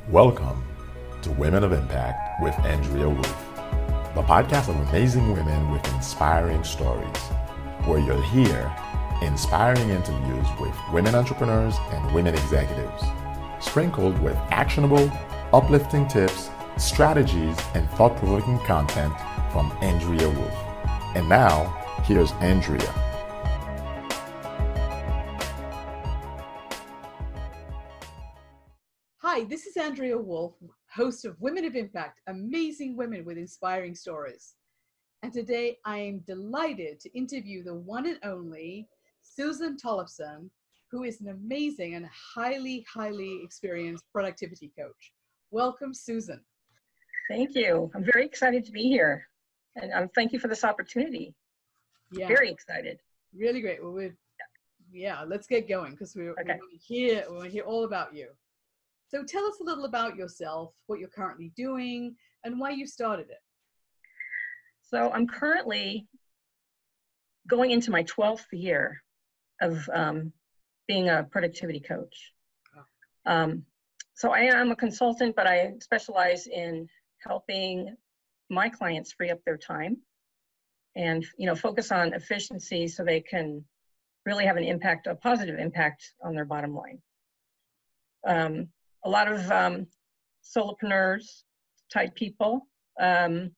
Welcome to Women of Impact with Andrea Wolf, the podcast of amazing women with inspiring stories, where you'll hear inspiring interviews with women entrepreneurs and women executives, sprinkled with actionable, uplifting tips, strategies, and thought-provoking content from Andrea Wolf. And now, here's Andrea. Hi, this is Andrea Wolf, host of Women of Impact, amazing women with inspiring stories. And today I am delighted to interview the one and only Susan Tollefson, who is an amazing and highly experienced productivity coach. Welcome, Susan. Thank you. I'm very excited to be here. And thank you for this opportunity. Yeah. Very excited. Really great. Well, let's get going because we want to hear all about you. So tell us a little about yourself, what you're currently doing, and why you started it. So I'm currently going into my 12th year of being a productivity coach. So I am a consultant, but I specialize in helping my clients free up their time and, focus on efficiency so they can really have a positive impact on their bottom line. A lot of solopreneurs type people, they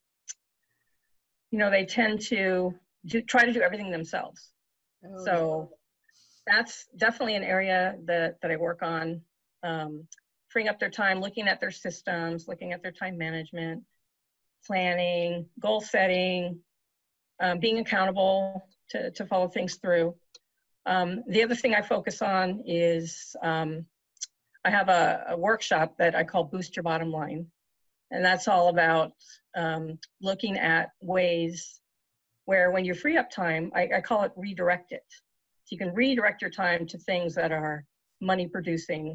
tend to try to do everything themselves. So that's definitely an area that I work on, freeing up their time, looking at their systems, looking at their time management, planning, goal setting, being accountable to follow things through. The other thing I focus on is I have a workshop that I call Boost Your Bottom Line. And that's all about looking at ways where when you free up time, I call it redirect it. So you can redirect your time to things that are money producing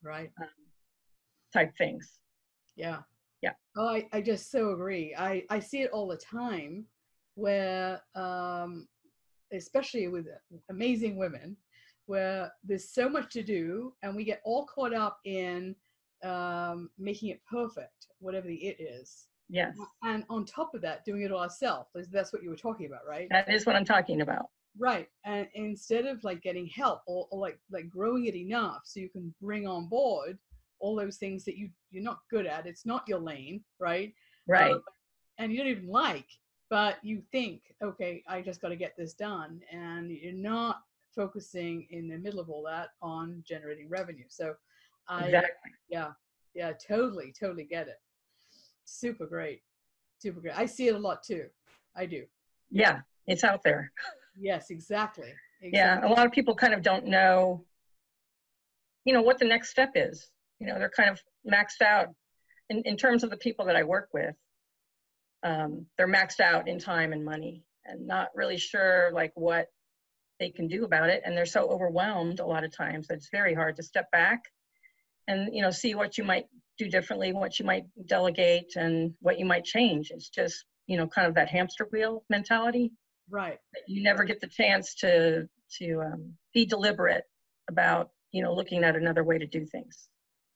type things. Yeah. Yeah. Oh, I just so agree. I see it all the time where, especially with amazing women, where there's so much to do and we get all caught up in making it perfect, whatever the it is. Yes. And on top of that, doing it all ourselves. That's what you were talking about, right? That is what I'm talking about. Right. And instead of getting help or like growing it enough so you can bring on board all those things that you're not good at, it's not your lane, right? Right. And you don't even like, but you think, okay, I just got to get this done. And you're not focusing in the middle of all that on generating revenue. So Exactly. Yeah, totally get it. Super great. I see it a lot too. I do. Yeah, it's out there. Yes, exactly. Yeah, a lot of people kind of don't know, what the next step is. They're kind of maxed out in terms of the people that I work with. They're maxed out in time and money and not really sure what they can do about it. And they're so overwhelmed a lot of times that it's very hard to step back and, see what you might do differently, what you might delegate and what you might change. It's just, kind of that hamster wheel mentality. Right. You never get the chance to be deliberate about, looking at another way to do things.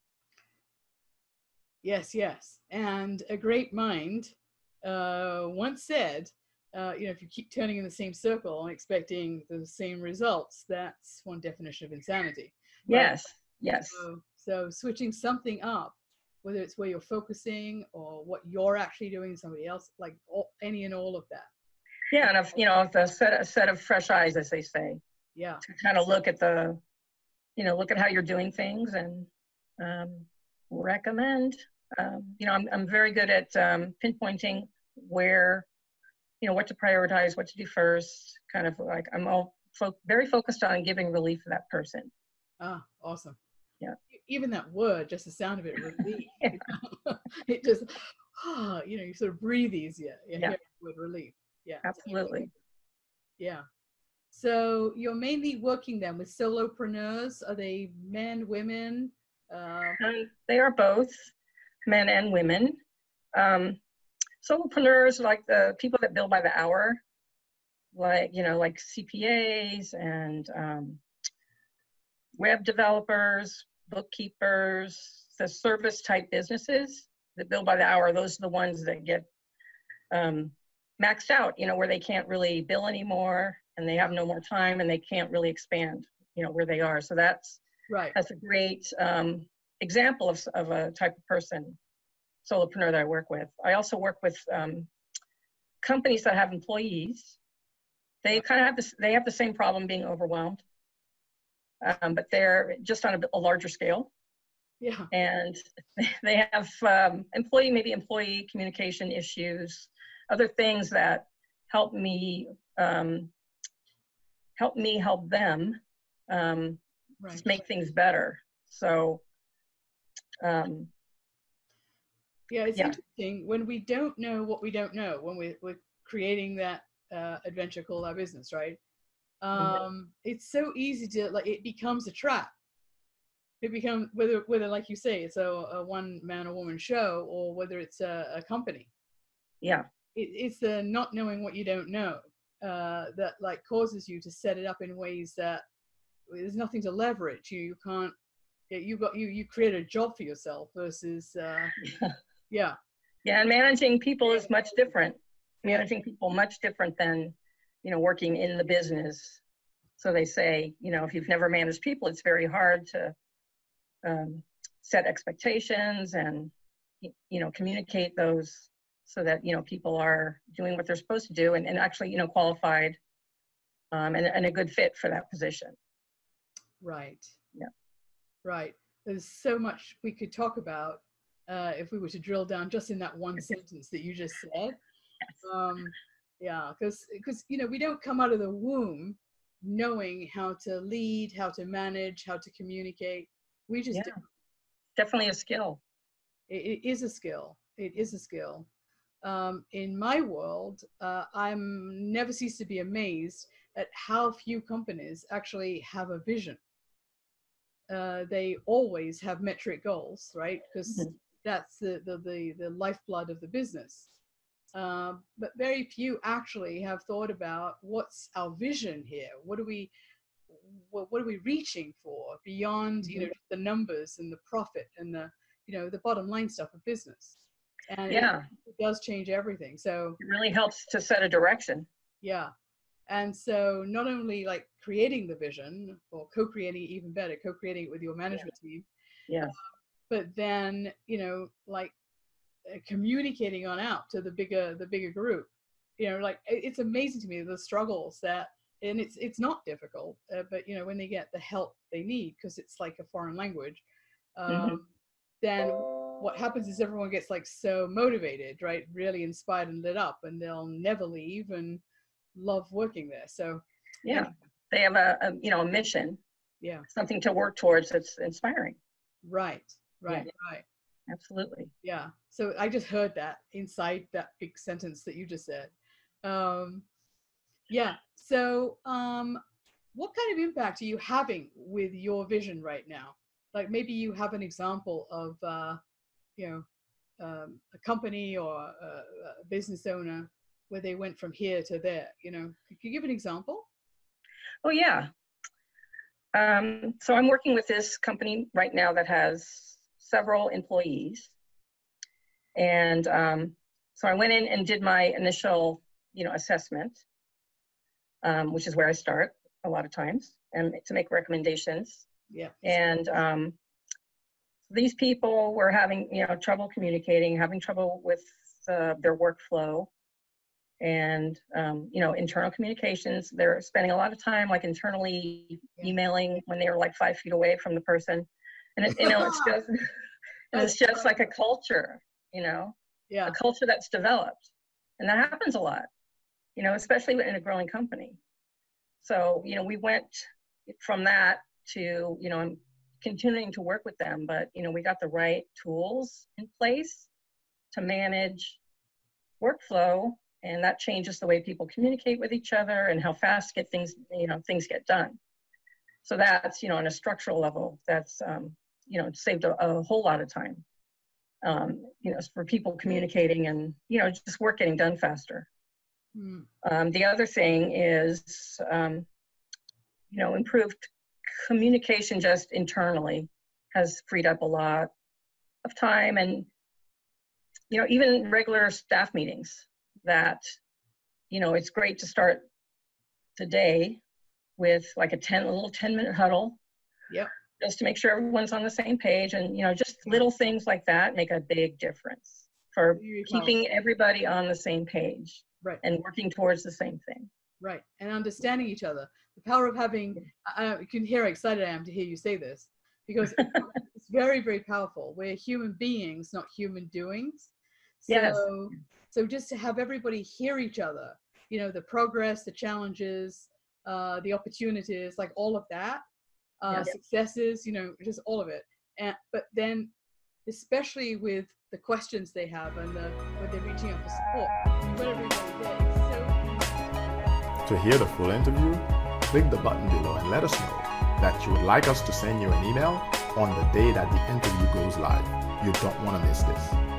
Yes. And a great mind once said, if you keep turning in the same circle and expecting the same results, that's one definition of insanity. Right? Yes. So switching something up, whether it's where you're focusing or what you're actually doing, somebody else, any and all of that. Yeah, and a set of fresh eyes, as they say. Yeah. To kind of look at look at how you're doing things and recommend. I'm very good at pinpointing where, what to prioritize, what to do first. Kind of I'm very focused on giving relief to that person. Ah, awesome. Yeah. Even that word, just the sound of it, relief. It just, you sort of breathe easier. Yeah. With relief. Yeah. Absolutely. Yeah. So you're mainly working then with solopreneurs. Are they men, women? They are both men and women. Solopreneurs, like the people that bill by the hour, like CPAs and web developers, bookkeepers, the service type businesses that bill by the hour, those are the ones that get maxed out, you know, where they can't really bill anymore and they have no more time and they can't really expand, you know, where they are. So that's a great example of a type of person, solopreneur, that I work with. I also work with companies that have employees. They kind of have this, they have the same problem, being overwhelmed, but they're just on a larger scale. Yeah. And they have employee communication issues, other things that help me help them just make things better. So yeah, it's interesting when we don't know what we don't know, when we're creating that adventure called our business, right? It's so easy to, like, it becomes a trap. It becomes, whether like you say, it's a one man or woman show, or whether it's a company. Yeah. It's the not knowing what you don't know that like causes you to set it up in ways that there's nothing to leverage. You can't. You create a job for yourself versus yeah. And managing people is much different. Managing people much different than, you know, working in the business. So they say, you know, if you've never managed people, it's very hard to set expectations and, you know, communicate those so that, you know, people are doing what they're supposed to do and actually, you know, qualified and a good fit for that position. Right. Yeah. Right. There's so much we could talk about if we were to drill down just in that one sentence that you just said. Yeah, because you know, we don't come out of the womb knowing how to lead, how to manage, how to communicate. We just do. Definitely a skill. It is a skill. It is a skill. In my world, I'm never cease to be amazed at how few companies actually have a vision. They always have metric goals, right? Because that's the lifeblood of the business. But very few actually have thought about what's our vision here. What are we reaching for beyond, you know, the numbers and the profit and the, you know, the bottom line stuff of business. And it does change everything. So it really helps to set a direction. Yeah. And so not only like creating the vision, or co-creating it, even better, co-creating it with your management team. Yes. But then, you know, like communicating on out to the bigger group. You know, like it's amazing to me the struggles that, and it's not difficult, but you know, when they get the help they need, because it's like a foreign language, then what happens is everyone gets like so motivated, right? Really inspired and lit up, and they'll never leave and love working there. So yeah, they have a you know, a mission, something to work towards that's inspiring. Right. Absolutely. Yeah. So I just heard that inside that big sentence that you just said. Yeah. So what kind of impact are you having with your vision right now? Like maybe you have an example of you know, a company or a business owner where they went from here to there. You know, could you give an example? Oh yeah. So I'm working with this company right now that has several employees, and so I went in and did my initial, you know, assessment, which is where I start a lot of times, and to make recommendations. Yeah. And these people were having, you know, trouble communicating, having trouble with their workflow, and you know, internal communications. They're spending a lot of time like internally emailing when they were like 5 feet away from the person, and it, you know, it's just like a culture, you know, a culture that's developed, and that happens a lot, you know, especially in a growing company. So, you know, we went from that to, you know, I'm continuing to work with them, but, you know, we got the right tools in place to manage workflow, and that changes the way people communicate with each other and how fast things get done. So that's, you know, on a structural level, that's, you know, saved a whole lot of time, you know, for people communicating and, you know, just work getting done faster. The other thing is, you know, improved communication just internally has freed up a lot of time. And, even regular staff meetings that, it's great to start today with like a little 10-minute huddle. Yep. Just to make sure everyone's on the same page. And, just little things like that make a big difference for keeping everybody on the same page. Right. And working towards the same thing. Right. And understanding each other. The power of having, you can hear how excited I am to hear you say this, because it's very, very powerful. We're human beings, not human doings. So, yes. So just to have everybody hear each other, the progress, the challenges, the opportunities, like all of that, successes, just all of it. But then, especially with the questions they have and when they're reaching out for support, what everybody there is so. To hear the full interview, click the button below and let us know that you would like us to send you an email on the day that the interview goes live. You don't want to miss this.